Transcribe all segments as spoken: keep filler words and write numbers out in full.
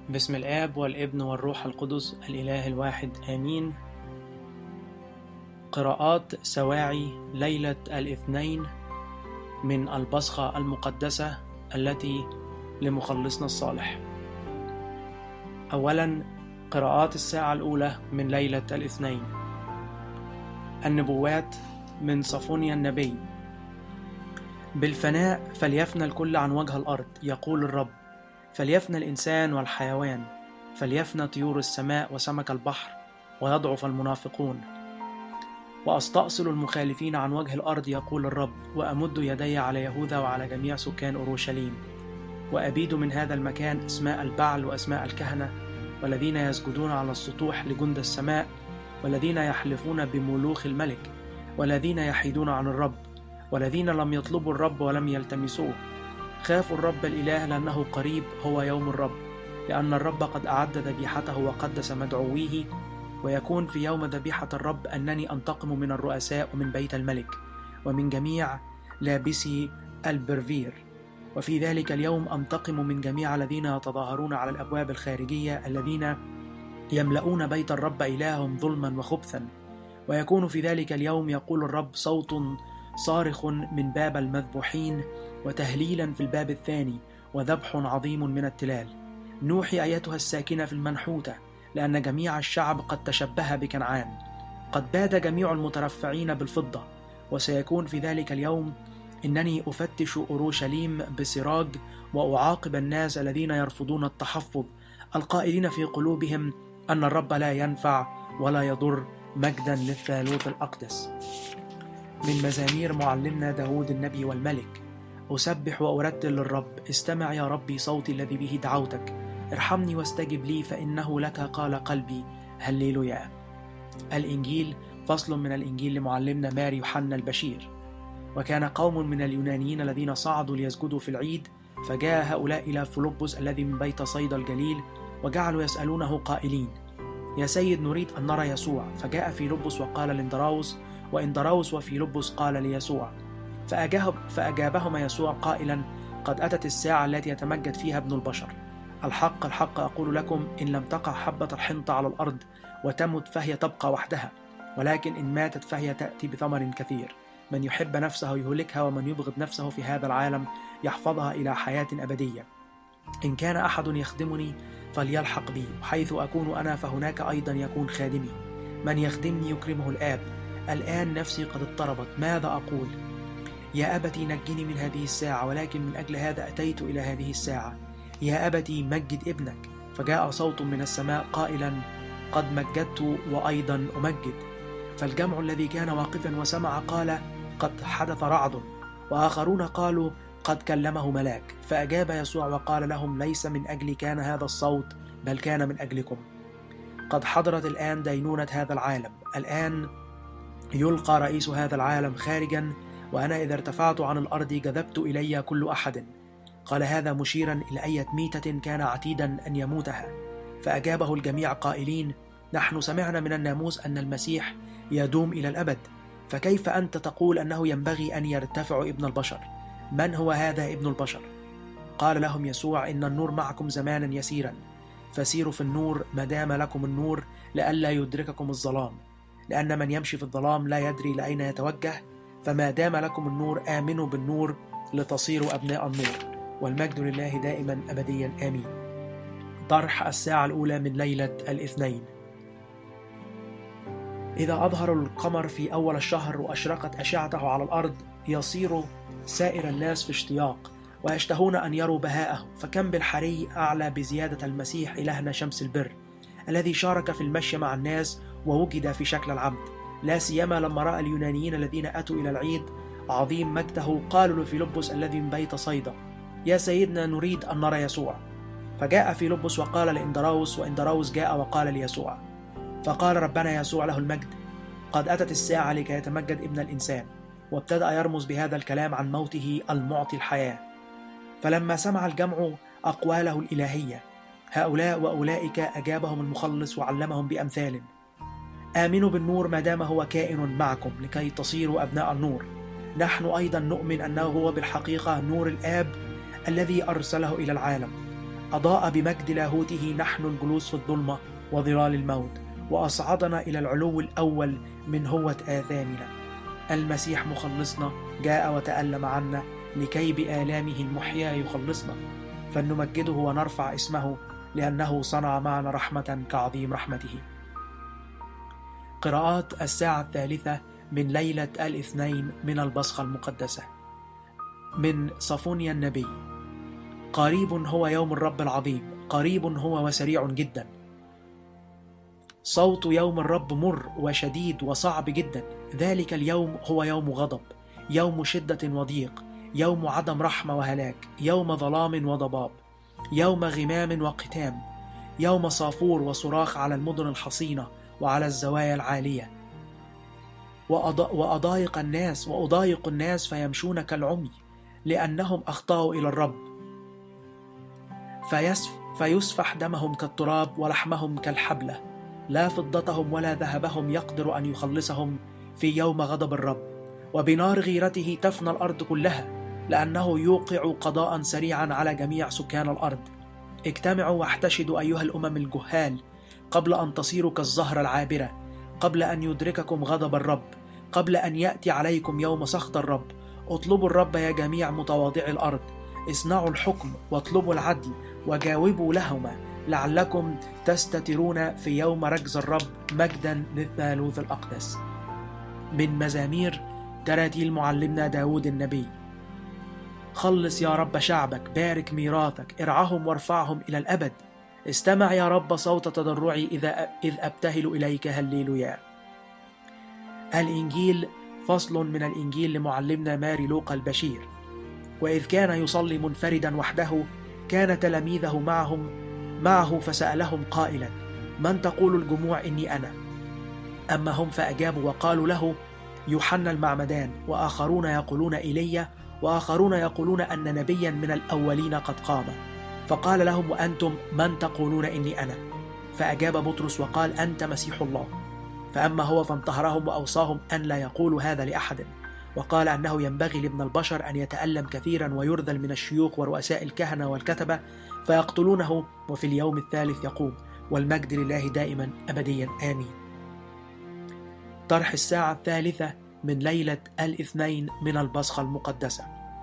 باسم الآب والابن والروح القدس الإله الواحد آمين. قراءات سواعي ليلة الاثنين من البصخة المقدسة التي لمخلصنا الصالح. أولا، قراءات الساعة الأولى من ليلة الاثنين. النبوات من صفونيا النبي. بالفناء فليفنى الكل عن وجه الأرض، يقول الرب، فليفنى الإنسان والحيوان، فليفنى طيور السماء وسمك البحر، ويضعف المنافقون. وأستأصل المخالفين عن وجه الأرض، يقول الرب، وأمد يدي على يهوذا وعلى جميع سكان أورشليم، وأبيد من هذا المكان أسماء البعل وأسماء الكهنة، والذين يسجدون على السطوح لجند السماء، والذين يحلفون بملوخ الملك، والذين يحيدون عن الرب، والذين لم يطلبوا الرب ولم يلتمسوه. خافوا الرب الإله لأنه قريب هو يوم الرب، لأن الرب قد أعد ذبيحته وقدس مدعويه. ويكون في يوم ذبيحة الرب أنني أنتقم من الرؤساء ومن بيت الملك ومن جميع لابسي البرفير. وفي ذلك اليوم أنتقم من جميع الذين يتظاهرون على الأبواب الخارجية، الذين يملؤون بيت الرب إلههم ظلما وخبثا. ويكون في ذلك اليوم، يقول الرب، صوت صارخ من باب المذبوحين، وتهليلا في الباب الثاني، وذبح عظيم من التلال. نوحي أيتها الساكنة في المنحوتة، لأن جميع الشعب قد تشبه بكنعان. قد باد جميع المترفعين بالفضة. وسيكون في ذلك اليوم إنني أفتش أورشليم بسراج، وأعاقب الناس الذين يرفضون التحفظ، القائلين في قلوبهم أن الرب لا ينفع ولا يضر، مجدا للثالوث الأقدس. من مزامير معلمنا داود النبي والملك. أسبح وأرتل للرب، استمع يا ربي صوتي الذي به دعوتك، ارحمني واستجب لي، فإنه لك قال قلبي، هللويا. الإنجيل فصل من الإنجيل لمعلمنا ماري يوحنا البشير. وكان قوم من اليونانيين الذين صعدوا ليسجدوا في العيد، فجاء هؤلاء إلى فيلبس الذي من بيت صيدا الجليل، وجعلوا يسألونه قائلين، يا سيد نريد أن نرى يسوع. فجاء فيلبس وقال لاندراوس، وإندراوس وفيلبس قال ليسوع. فأجاب فأجابهما يسوع قائلا، قد أتت الساعة التي يتمجد فيها ابن البشر. الحق الحق أقول لكم، إن لم تقع حبة الحنطة على الأرض وتمت فهي تبقى وحدها، ولكن إن ماتت فهي تأتي بثمر كثير. من يحب نفسه يهلكها، ومن يبغض نفسه في هذا العالم يحفظها إلى حياة أبدية. إن كان أحد يخدمني فليلحق بي، وحيث أكون أنا فهناك أيضا يكون خادمي. من يخدمني يكرمه الآب. الآن نفسي قد اضطربت، ماذا أقول؟ يا أبتي نجني من هذه الساعة، ولكن من أجل هذا أتيت إلى هذه الساعة. يا أبتي مجد ابنك. فجاء صوت من السماء قائلا، قد مجدت وأيضا أمجد. فالجمع الذي كان واقفا وسمع قال، قد حدث رعد. وآخرون قالوا، قد كلمه ملاك. فأجاب يسوع وقال لهم، ليس من أجلي كان هذا الصوت، بل كان من أجلكم. قد حضرت الآن دينونة هذا العالم. الآن يلقى رئيس هذا العالم خارجا، وأنا إذا ارتفعت عن الأرض جذبت إلي كل أحد. قال هذا مشيرا إلى أية ميتة كان عتيدا أن يموتها. فأجابه الجميع قائلين، نحن سمعنا من الناموس أن المسيح يدوم إلى الأبد، فكيف أنت تقول أنه ينبغي أن يرتفع ابن البشر؟ من هو هذا ابن البشر؟ قال لهم يسوع، إن النور معكم زمانا يسيرا، فسيروا في النور ما دام لكم النور، لئلا يدرككم الظلام. لأن من يمشي في الظلام لا يدري لأين يتوجه، فما دام لكم النور آمنوا بالنور لتصيروا أبناء النور. والمجد لله دائما أبديا آمين. طرح الساعة الأولى من ليلة الاثنين. إذا أظهر القمر في أول الشهر وأشرقت أشعته على الأرض، يصير سائر الناس في اشتياق، ويشتهون أن يروا بهاءه. فكم بالحري أعلى بزيادة المسيح إلهنا شمس البر، الذي شارك في المشي مع الناس ووجد في شكل العبد. لا سيما لما رأى اليونانيين الذين أتوا إلى العيد عظيم مجده، قالوا لفيلبس الذي من بيت صيدا، يا سيدنا نريد أن نرى يسوع. فجاء فيلبس وقال لإندراوس، وإندراوس جاء وقال ليسوع. فقال ربنا يسوع له المجد، قد أتت الساعة لكي يتمجد ابن الإنسان. وابتدأ يرمز بهذا الكلام عن موته المعطي الحياة. فلما سمع الجمع أقواله الإلهية، هؤلاء وأولئك، أجابهم المخلص وعلمهم بأمثال، آمنوا بالنور ما دام هو كائن معكم، لكي تصيروا أبناء النور. نحن أيضا نؤمن أنه هو بالحقيقة نور الآب الذي أرسله إلى العالم. أضاء بمجد لاهوته نحن الجلوس في الظلمة وظلال الموت، وأصعدنا إلى العلو الأول من هوة آثامنا. المسيح مخلصنا جاء وتألم عنا لكي بآلامه المحيا يخلصنا، فلنمجده ونرفع اسمه لأنه صنع معنا رحمة كعظيم رحمته. قراءات الساعة الثالثة من ليلة الاثنين من البصخة المقدسة. من صفونيا النبي: قريب هو يوم الرب العظيم، قريب هو وسريع جدا. صوت يوم الرب مر وشديد وصعب جدا. ذلك اليوم هو يوم غضب، يوم شدة وضيق، يوم عدم رحمة وهلاك، يوم ظلام وضباب، يوم غمام وقتام، يوم صافور وصراخ على المدن الحصينة وعلى الزوايا العالية. وأضايق الناس وأضايق الناس فيمشون كالعمي، لأنهم أخطأوا إلى الرب، فيسف فيسفح دمهم كالتراب ولحمهم كالحبلة. لا فضتهم ولا ذهبهم يقدر أن يخلصهم في يوم غضب الرب، وبنار غيرته تفنى الأرض كلها، لأنه يوقع قضاء سريعا على جميع سكان الأرض. اجتمعوا واحتشدوا أيها الأمم الجهال، قبل أن تصيروا كالزهرة العابرة، قبل أن يدرككم غضب الرب، قبل أن يأتي عليكم يوم سخط الرب. اطلبوا الرب يا جميع متواضعي الأرض، اصنعوا الحكم واطلبوا العدل وجاوبوا لهما، لعلكم تستترون في يوم رجز الرب. مجدا للثالوث الأقدس. من مزامير تراتيل معلمنا داود النبي: خلص يا رب شعبك، بارك ميراثك، ارعهم وارفعهم إلى الأبد. استمع يا رب صوت تضرعي إذا إذ أبتهل إليك، هللويا. الإنجيل فصل من الإنجيل لمعلمنا ماري لوقا البشير. وإذ كان يصلي منفردا وحده، كان تلاميذه معهم معه فسألهم قائلا: من تقول الجموع إني أنا؟ أما هم فأجابوا وقالوا له: يوحنا المعمدان، وآخرون يقولون إيليا، وآخرون يقولون أن نبيا من الأولين قد قام. فقال لهم: وأنتم من تقولون إني أنا؟ فأجاب بطرس وقال: أنت مسيح الله. فأما هو فانتهرهم وأوصاهم أن لا يقولوا هذا لأحد، وقال أنه ينبغي لابن البشر أن يتألم كثيرا ويرذل من الشيوخ ورؤساء الكهنة والكتبة فيقتلونه، وفي اليوم الثالث يقوم، والمجد لله دائما أبديا آمين. طرح الساعة الثالثة من ليلة الاثنين من البصخة المقدسة.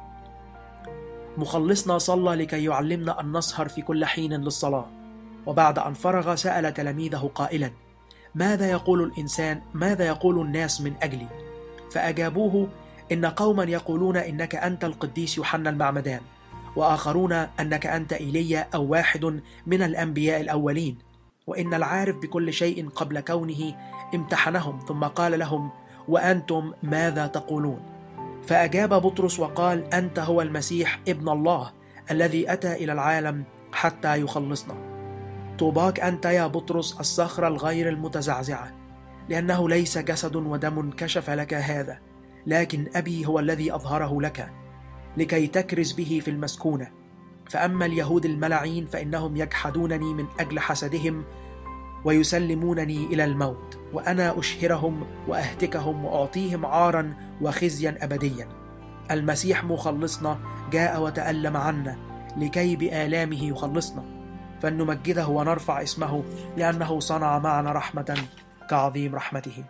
مخلصنا صلى لكي يعلمنا أن نسهر في كل حين للصلاة، وبعد أن فرغ سأل تلاميذه قائلا: ماذا يقول الإنسان ماذا يقول الناس من أجلي؟ فأجابوه: إن قوما يقولون إنك أنت القديس يوحنا المعمدان، وآخرون أنك أنت إيليا أو واحد من الأنبياء الأولين. وإن العارف بكل شيء قبل كونه امتحنهم، ثم قال لهم: وأنتم ماذا تقولون؟ فأجاب بطرس وقال: أنت هو المسيح ابن الله الذي أتى إلى العالم حتى يخلصنا. طوباك أنت يا بطرس الصخرة الغير المتزعزعة، لأنه ليس جسد ودم كشف لك هذا، لكن أبي هو الذي أظهره لك لكي تكرز به في المسكونة. فأما اليهود الملعين فإنهم يجحدونني من أجل حسدهم ويسلمونني إلى الموت، وأنا أشهرهم وأهتكهم وأعطيهم عارا وخزيا أبديا. المسيح مخلصنا جاء وتألم عنا لكي بآلامه يخلصنا، فلنمجده ونرفع اسمه لأنه صنع معنا رحمة كعظيم رحمته.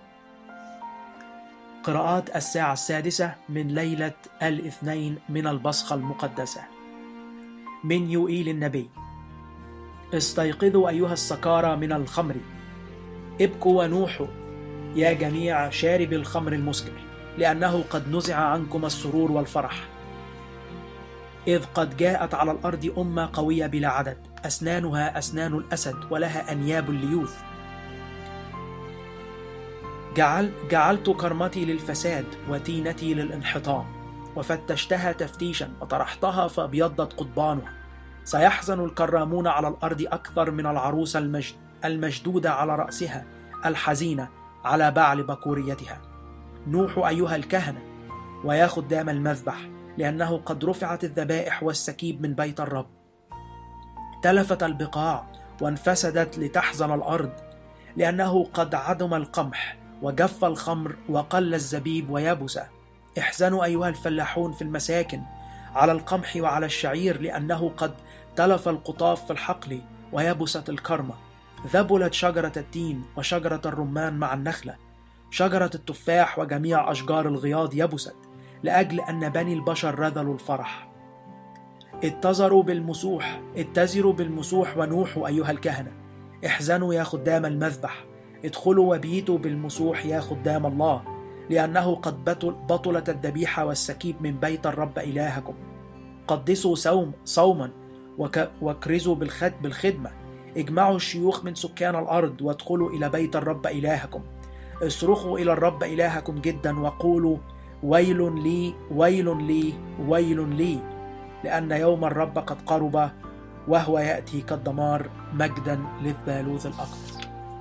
قراءات الساعة السادسة من ليلة الاثنين من البصخة المقدسة. من يوئيل النبي: استيقظوا أيها السكارى من الخمر، ابكوا ونوحوا يا جميع شارب الخمر المسكر، لأنه قد نزع عنكم السرور والفرح. إذ قد جاءت على الأرض أمة قوية بلا عدد، أسنانها أسنان الأسد ولها أنياب الليوث. جعل جعلت كرمتي للفساد وتينتي للانحطام، وفتشتها تفتيشا وطرحتها فابيضت قضبانها. سيحزن الكرامون على الأرض أكثر من العروس المجد المشدودة على رأسها الحزينة على بعل بكوريتها. نوحوا أيها الكهنة ويا خدام المذبح، لأنه قد رفعت الذبائح والسكيب من بيت الرب. تلفت البقاع وانفسدت لتحزن الأرض، لأنه قد عدم القمح وجف الخمر وقل الزبيب ويبس. احزنوا أيها الفلاحون في المساكن على القمح وعلى الشعير، لأنه قد تلف القطاف في الحقل ويبست الكرمة، ذبلت شجرة التين وشجرة الرمان مع النخلة، شجرة التفاح وجميع أشجار الغياض يبست، لأجل أن بني البشر رذلوا الفرح. اتزروا بالمسوح اتزروا بالمسوح ونوحوا أيها الكهنة، احزنوا يا خدام المذبح، ادخلوا وبيتوا بالمسوح يا خدام الله، لأنه قد بطل بطلت الذبيحة والسكيب من بيت الرب إلهكم. قدسوا صوم صوما واكرزوا بالخدمة، اجمعوا الشيوخ من سكان الأرض وادخلوا إلى بيت الرب إلهكم. اصرخوا إلى الرب إلهكم جدا وقولوا ويل لي ويل لي ويل لي، لأن يوم الرب قد قرب وهو يأتي كالدمار، مجدا للثالوث الأقدس.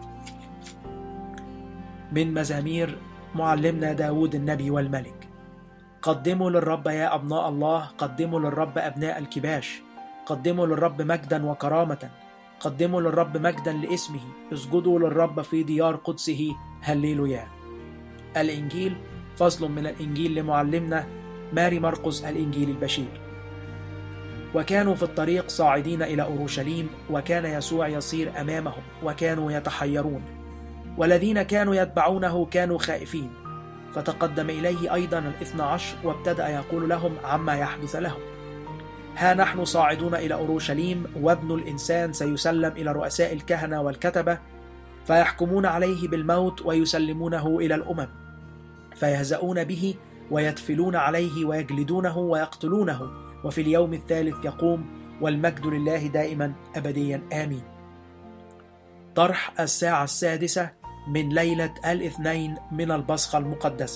من مزامير معلمنا داود النبي والملك. قدموا للرب يا أبناء الله، قدموا للرب أبناء الكباش، قدموا للرب مجدا وكرامة، قدموا للرب مجدا لاسمه، اسجدوا للرب في ديار قدسه، هللويا. الإنجيل فصل من الإنجيل لمعلمنا ماري مرقس الإنجيل البشير. وكانوا في الطريق صاعدين إلى أورشليم، وكان يسوع يسير أمامهم وكانوا يتحيرون، والذين كانوا يتبعونه كانوا خائفين. فتقدم إليه أيضا الاثنى عشر وابتدأ يقول لهم عما يحدث لهم: ها نحن صاعدون إلى أورشليم، وابن الإنسان سيسلم إلى رؤساء الكهنة والكتبة، فيحكمون عليه بالموت ويسلمونه إلى الأمم، فيهزؤون به ويتفلون عليه ويجلدونه ويقتلونه، وفي اليوم الثالث يقوم، والمجد لله دائما أبديا آمين. طرح الساعة السادسة من ليلة الاثنين من البصخة المقدسة.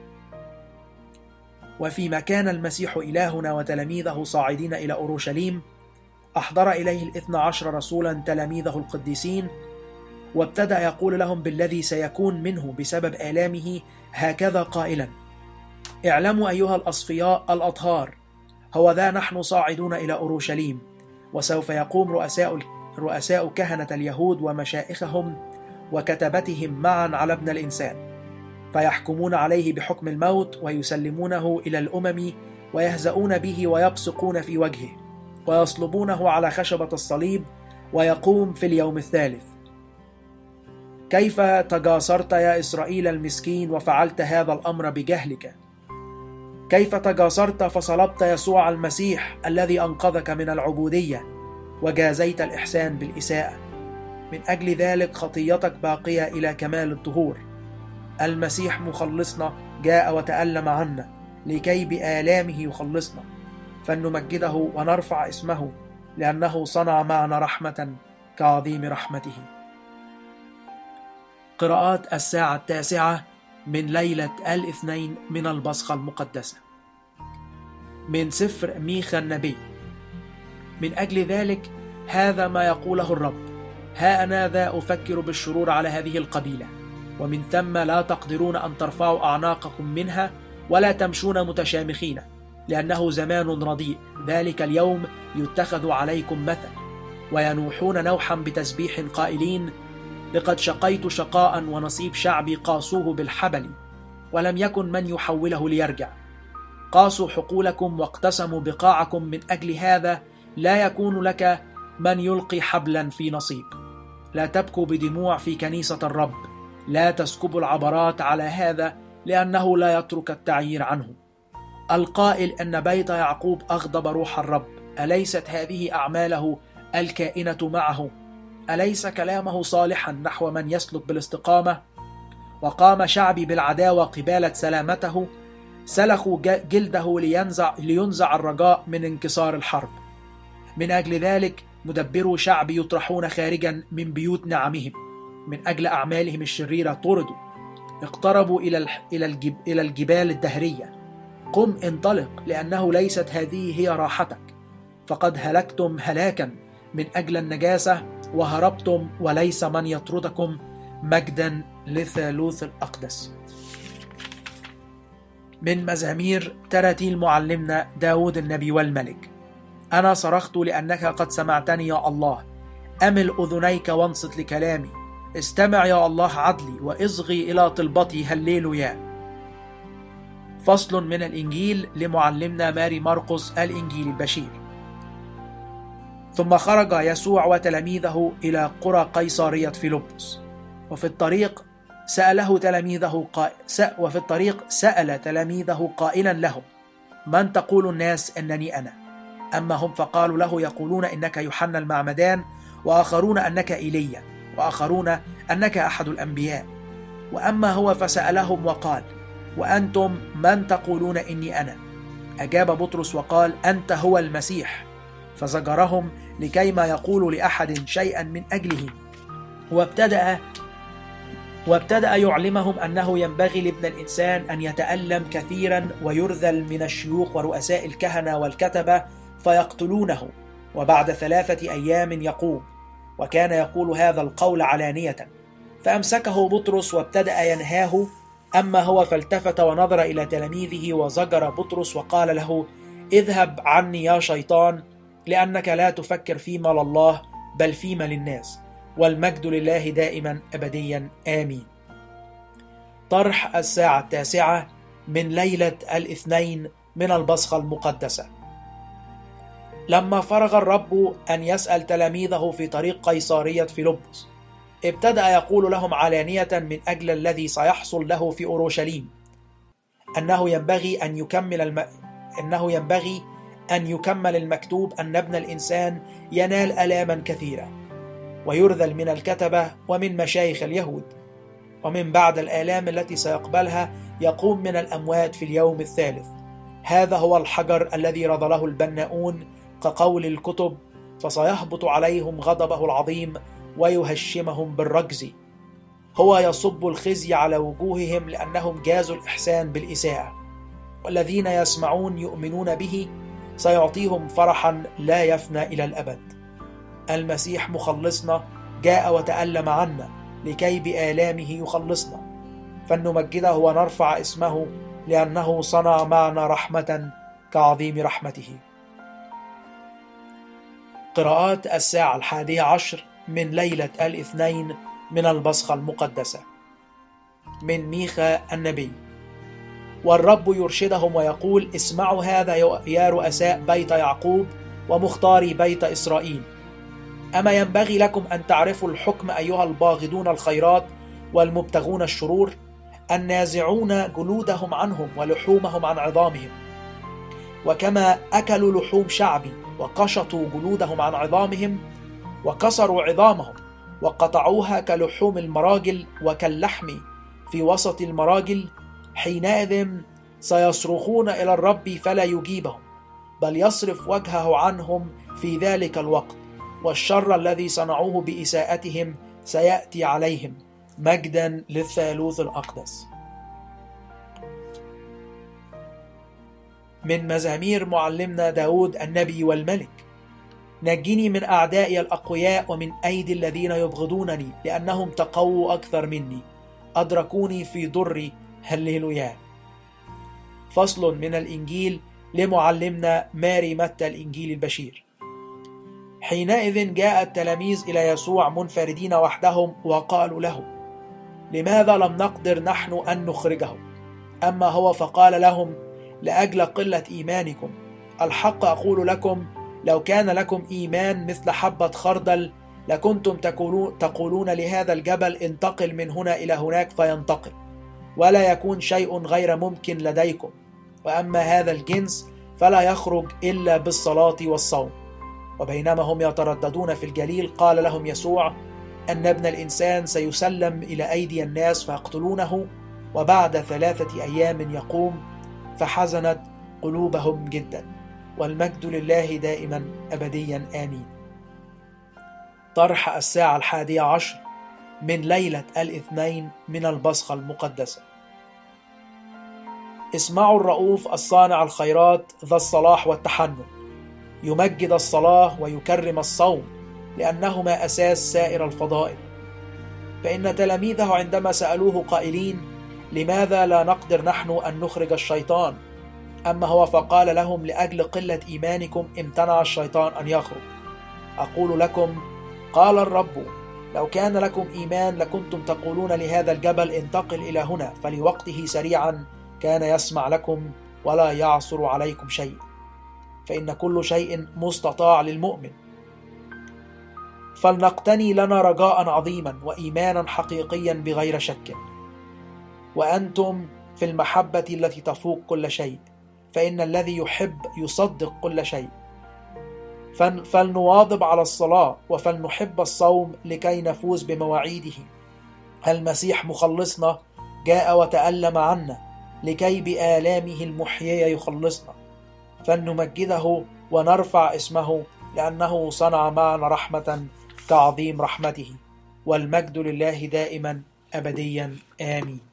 وفيما كان المسيح إلهنا وتلاميذه صاعدين إلى أورشليم، أحضر إليه الاثنى عشر رسولا تلاميذه القديسين، وابتدأ يقول لهم بالذي سيكون منه بسبب آلامه، هكذا قائلا: اعلموا أيها الأصفياء الأطهار، هو ذا نحن صاعدون إلى أورشليم، وسوف يقوم رؤساء رؤساء كهنة اليهود ومشائخهم وكتبتهم معا على ابن الإنسان، فيحكمون عليه بحكم الموت ويسلمونه إلى الأمم، ويهزؤون به ويبصقون في وجهه ويصلبونه على خشبة الصليب، ويقوم في اليوم الثالث. كيف تجاسرت يا إسرائيل المسكين وفعلت هذا الأمر بجهلك؟ كيف تجاسرت فصلبت يسوع المسيح الذي أنقذك من العبودية، وجازيت الإحسان بالإساءة؟ من أجل ذلك خطيتك باقية إلى كمال الدهور. المسيح مخلصنا جاء وتألم عنا لكي بآلامه يخلصنا، فلنمجده ونرفع اسمه، لأنه صنع معنا رحمة كعظيم رحمته. قراءات الساعة التاسعة من ليلة الاثنين من البصخة المقدسة. من سفر ميخا النبي. من أجل ذلك هذا ما يقوله الرب: ها أنا ذا أفكر بالشرور على هذه القبيلة، ومن ثم لا تقدرون أن ترفعوا أعناقكم منها ولا تمشون متشامخين، لأنه زمان رديء، ذلك اليوم يتخذ عليكم مثل، وينوحون نوحا بتسبيح قائلين: لقد شقيت شقاء ونصيب شعبي قاسوه بالحبل، ولم يكن من يحوله ليرجع. قاسوا حقولكم واقتسموا بقاعكم، من أجل هذا لا يكون لك من يلقي حبلا في نصيب. لا تبكوا بدموع في كنيسة الرب، لا تسكبوا العبرات على هذا، لأنه لا يترك التعيير عنه. القائل أن بيت يعقوب أغضب روح الرب، أليست هذه أعماله الكائنة معه؟ أليس كلامه صالحا نحو من يسلك بالاستقامة؟ وقام شعبي بالعداوة قبالة سلامته، سلخوا جلده لينزع, لينزع الرجاء من انكسار الحرب. من أجل ذلك مدبروا شعبي يطرحون خارجا من بيوت نعمهم، من أجل أعمالهم الشريرة طردوا، اقتربوا إلى إلى الجبال الدهرية. قم انطلق، لأنه ليست هذه هي راحتك، فقد هلكتم هلاكا من أجل النجاسة، وهربتم وليس من يطردكم، مجدا للثالوث الأقدس. من مزامير تراتيل معلمنا داود النبي والملك. أنا صرخت لأنك قد سمعتني يا الله، أمل أذنيك وانصت لكلامي، استمع يا الله عدلي وإصغي إلى طلبتي، هللويا. فصل من الإنجيل لمعلمنا ماري مرقس الإنجيل البشير. ثم خرج يسوع وتلاميذه إلى قرى قيصرية فيلبس، وفي الطريق سأله تلاميذه قائل وفي الطريق سأل تلاميذه قائلا لهم: من تقول الناس أنني أنا؟ أما هم فقالوا له: يقولون إنك يوحنا المعمدان، وآخرون أنك إيليا، وآخرون أنك أحد الأنبياء. وأما هو فسألهم وقال: وأنتم من تقولون إني أنا؟ أجاب بطرس وقال: أنت هو المسيح. فزجرهم لكيما يقولوا لأحد شيئا من أجله، وابتدأ وابتدأ يعلمهم أنه ينبغي لابن الإنسان أن يتألم كثيرا ويرذل من الشيوخ ورؤساء الكهنة والكتبة فيقتلونه، وبعد ثلاثة أيام يقوم. وكان يقول هذا القول علانية. فأمسكه بطرس وابتدأ ينهاه، أما هو فالتفت ونظر إلى تلاميذه وزجر بطرس وقال له: اذهب عني يا شيطان، لأنك لا تفكر فيما لله بل فيما للناس، والمجد لله دائما أبديا آمين. طرح الساعة التاسعة من ليلة الاثنين من البصخة المقدسة. لما فرغ الرب أن يسأل تلاميذه في طريق قيصرية فيلبس، ابتدأ يقول لهم علانية من أجل الذي سيحصل له في أورشليم، أنه ينبغي أن يكمل الم... أنه ينبغي أن يكمل المكتوب أن ابن الإنسان ينال آلاما كثيرة، ويرذل من الكتبة ومن مشايخ اليهود، ومن بعد الآلام التي سيقبلها يقوم من الأموات في اليوم الثالث. هذا هو الحجر الذي رذله البناؤون كقول الكتب، فسيهبط عليهم غضبه العظيم ويهشمهم بالرجز. هو يصب الخزي على وجوههم لأنهم جازوا الإحسان بالإساءة، والذين يسمعون يؤمنون به سيعطيهم فرحا لا يفنى إلى الأبد. المسيح مخلصنا جاء وتألم عنا لكي بآلامه يخلصنا، فلنمجده ونرفع اسمه لأنه صنع معنا رحمة كعظيم رحمته. قراءات الساعة الحادية عشر من ليلة الاثنين من البصخة المقدسة. من ميخا النبي. والرب يرشدهم ويقول: اسمعوا هذا يا رؤساء بيت يعقوب ومختاري بيت إسرائيل، أما ينبغي لكم أن تعرفوا الحكم أيها الباغضون الخيرات والمبتغون الشرور، النازعون جلودهم عنهم ولحومهم عن عظامهم، وكما أكلوا لحوم شعبي وقشطوا جلودهم عن عظامهم وكسروا عظامهم وقطعوها كلحوم المراجل وكاللحم في وسط المراجل، حينئذ سيصرخون إلى الرب فلا يجيبهم، بل يصرف وجهه عنهم في ذلك الوقت، والشر الذي صنعوه بإساءتهم سيأتي عليهم، مجدا للثالوث الأقدس. من مزامير معلمنا داود النبي والملك. نجني من أعدائي الأقوياء ومن أيدي الذين يبغضونني، لأنهم تقووا أكثر مني، أدركوني في ضري. هللويا. فصل من الإنجيل لمعلمنا ماري متى الإنجيل البشير. حينئذ جاء التلاميذ إلى يسوع منفردين وحدهم وقالوا له: لماذا لم نقدر نحن أن نخرجه؟ أما هو فقال لهم: لأجل قلة إيمانكم. الحق أقول لكم، لو كان لكم إيمان مثل حبة خردل لكنتم تقولون لهذا الجبل: انتقل من هنا إلى هناك فينتقل، ولا يكون شيء غير ممكن لديكم. وأما هذا الجنس فلا يخرج إلا بالصلاة والصوم. وبينما هم يترددون في الجليل قال لهم يسوع أن ابن الإنسان سيسلم إلى أيدي الناس فيقتلونه، وبعد ثلاثة أيام يقوم. فحزنت قلوبهم جدا، والمجد لله دائما أبديا آمين. طرح الساعة الحادية عشر من ليلة الاثنين من البصخة المقدسة. اسمعوا الرؤوف الصانع الخيرات ذا الصلاح والتحنن، يمجد الصلاة ويكرم الصوم، لأنهما أساس سائر الفضائل. فإن تلاميذه عندما سألوه قائلين: لماذا لا نقدر نحن أن نخرج الشيطان؟ أما هو فقال لهم: لأجل قلة إيمانكم امتنع الشيطان أن يخرج. أقول لكم، قال الرب، لو كان لكم إيمان لكنتم تقولون لهذا الجبل: انتقل إلى هنا، فلوقته سريعا كان يسمع لكم ولا يعصر عليكم شيء. فإن كل شيء مستطاع للمؤمن. فلنقتني لنا رجاء عظيما وإيمانا حقيقيا بغير شك. وأنتم في المحبة التي تفوق كل شيء، فإن الذي يحب يصدق كل شيء. فلنواظب على الصلاة، وفلنحب الصوم لكي نفوز بمواعيده. المسيح مخلصنا جاء وتألم عنا لكي بآلامه المحيية يخلصنا. فلنمجده ونرفع اسمه، لأنه صنع معنا رحمة كعظيم رحمته. والمجد لله دائما أبديا آمين.